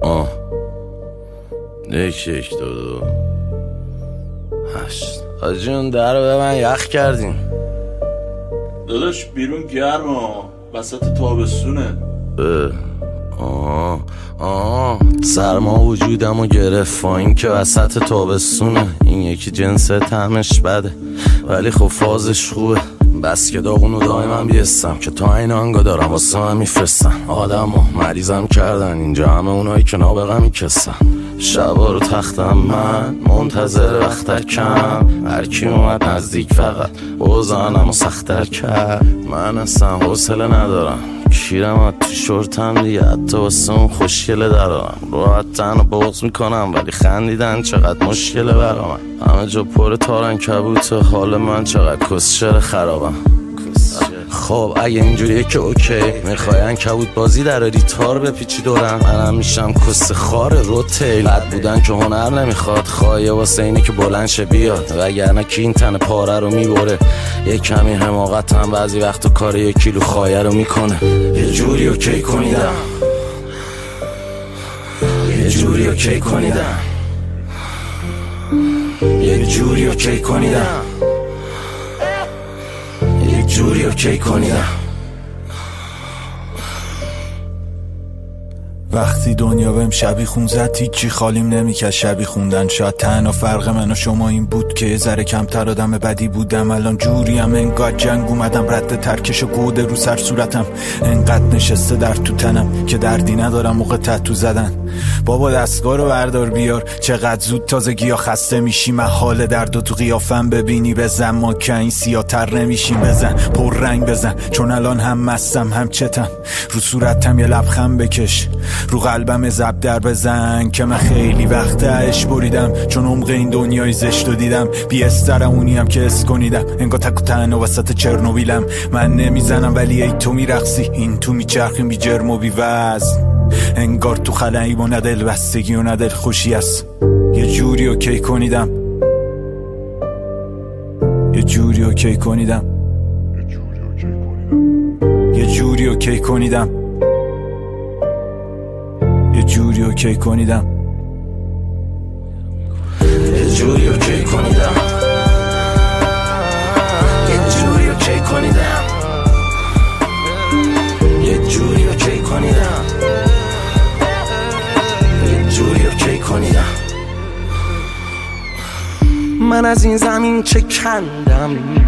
1 2 8 حاجی اون در رو به من یخ کردیم داداش بیرون گرمه وسط تابستونه. سرما وجودمو گرفت این که وسط تابستونه. این یکی جنس طعمش بده ولی خب فازش خوبه. بس که داغونو دائما بیستم که تا این آنگا دارم واسه من میفرستن. آدمو مریضم کردن اینجا همه اونایی که نابغه میکسن. شبا رو تختم من منتظر وقتکم. هرکی اومد نزدیک فقط بزنم و سختر کرد. من اصلا حوصله ندارم کیرم تو شورتم دیگه. حتی واسه اون خوشگله دارم راحت تن رو بغض میکنم ولی خندیدن چقدر مشکله برا من. همه جا پر تارن کبوته حال من چقدر کسشر خرابم. خب اگه اینجوریه که اوکی میخواین کبوت بازی دراری تار بپیچی دورم. منم میشم کس خار روتیل. بد بودن که هنر نمیخواد خواهیه واسه اینه که بلند شه بیاد. وگرنه کی این تن پاره رو میبره. یه کمی حماقت هم بعضی وقتا کار 1 کیلو خایه رو میکنه. یه جوری اوکی کنیدم یه جوری اوکی کنیدم یه جوری اوکی کنیدم یه جوری اوکی کنیدم. وقتی دنیا بهم شبی خون زد هیچی خالیم نمیکرد شبی خوندن. شاید تنها فرق من و شما این بود که یه ذره کمتر آدم بدی بودم. الان جوریم انقدر جنگ اومدم رد ترکش و گوده رو سر صورتم. انقدر نشسته در تو تنم که دردی ندارم موقع تتو زدن. بابا دستگاه رو بردار بیار چقدر زود تازگی ها خسته میشی. من حال درد و تو قیافم ببینی بزن ما که این سیاتر نمیشیم. بزن پر رنگ بزن چون الان هم مستم هم چتم. رو صورتم یه لبخند بکش رو قلبم زب در بزن که من خیلی وقت عشق بریدم. چون عمق این دنیای زشت رو دیدم بی استرم اونیم که اس کنیدم. انگار تک و تن و وسط چرنوبیلم. من نمیزنم ولی ای تو میرقصی این تو میچرخیم بی جرم و بی وزن. انگار تو خلایی و ندل بستگی و ندل خوشی است. یه جوری اوکی کنیدم یه جوری اوکی کنیدم یه جوری اوکی کنیدم یه جوری اوکی کنیدم یه جوری اوکی کنیدم یه جوری اوکی کنیدم یه جوری اوکی کنیدم یه جوری اوکی کنیدم. من از این زمین چه کندم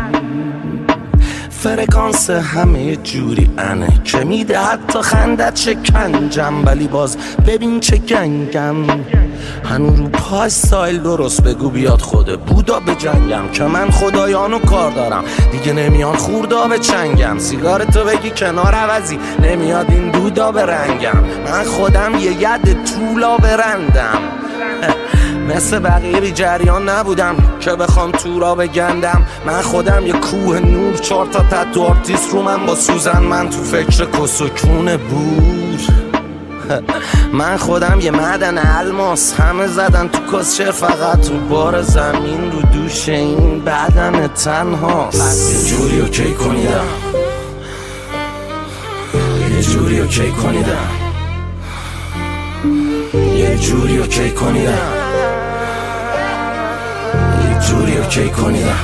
فرکانس همه جوری انه که میده حتی خندت چه کنجم. ولی باز ببین چه گنگم هنو رو پای سایل درست بگو بیاد خود بودا به جنگم. که من خدایانو کار دارم دیگه نمیان خوردا به چنگم. سیگارتو بگی کنار عوضی نمیاد این دودا به رنگم. من خودم یه ید طولا برندم مثل بقیه بی جریان نبودم که بخوام تو را بگندم. من خودم یه کوه نور 4 تا تتو آرتیست رو من با سوزن. من تو فکر کسکون بور من خودم یه معدن الماس. همه زدن تو کسشر فقط رو بار زمین رو دوش این بدن تنهاست. یه جوری اوکی کنیدم یه جوری اوکی کنیدم یه جوری اوکی کنیدم یه جوری اوکی کنیدم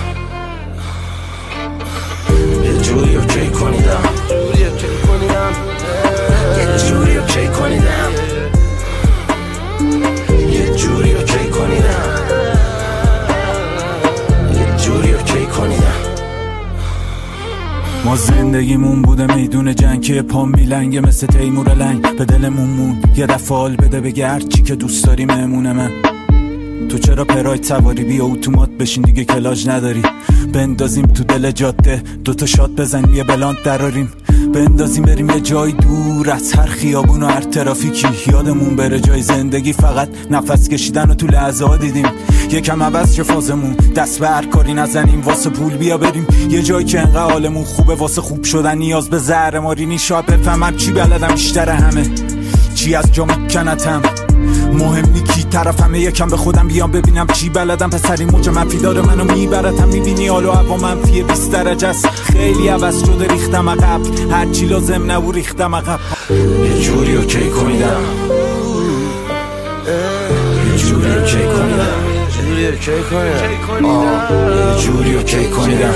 یه جوری اوکی کنیدم یه جوری اوکی کنیدم یه جوری اوکی کنیدم یه جوری اوکی کنیدم. ما زندگیمون بوده میدون جنگ که پام بیلنگه مثل تیمور لنگ. به دلمون مون یه دفعه حال بده بگه هرچی که دوست داری مهمونه من. تو چرا پراید سواری بیا اتومات بشین دیگه کلاج نداری. بندازیم تو دل جاده 2 تا شات بزنیم یه بلانت دراریم. بندازیم بریم یه جای دور از هر خیابون و هر ترافیکی. یادمون بره جای زندگی فقط نفس کشیدن و تو لحظه ها دیدیم. یکم عوض شه فازمون دست به هر کاری نزنیم واسه پول بیا بریم یه جایی که انقدر حالمون خوبه. واسه خوب شدن نیاز به زهر ماری نیست. شاید بفهمم چی بلدم بیشتر همه چی از جا میکنتم. مهم نی کی طرفمه یکم به خودم بیام ببینم چی بلدم. پسری موج منفی داره منو میبرتم. میبینی حال و هوا منفی 20 درجه است. خیلی عوض شده ریختم عقب هرچی لازم نبود ریختم عقب. یه جوری اوکی کنیدم جوری اوکی کنیدم جوری اوکی کنیدم یه جوری اوکی کنیدم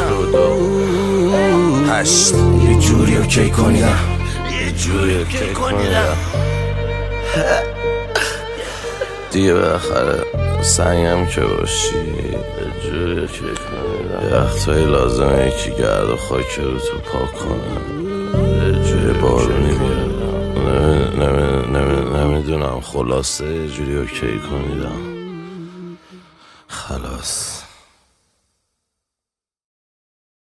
8 یه جوری اوکی کنیدم یه جوری اوکی کنیدم دیگه بالاخره سنگم که باشی یه جوری اوکی کنیدم یه وقتایی لازمه یکی گرد و خاک رو تو پاک کنم یه جوری بارونی بیارم نمیدونم خلاصه یه جوری اوکی کنیدم خلاص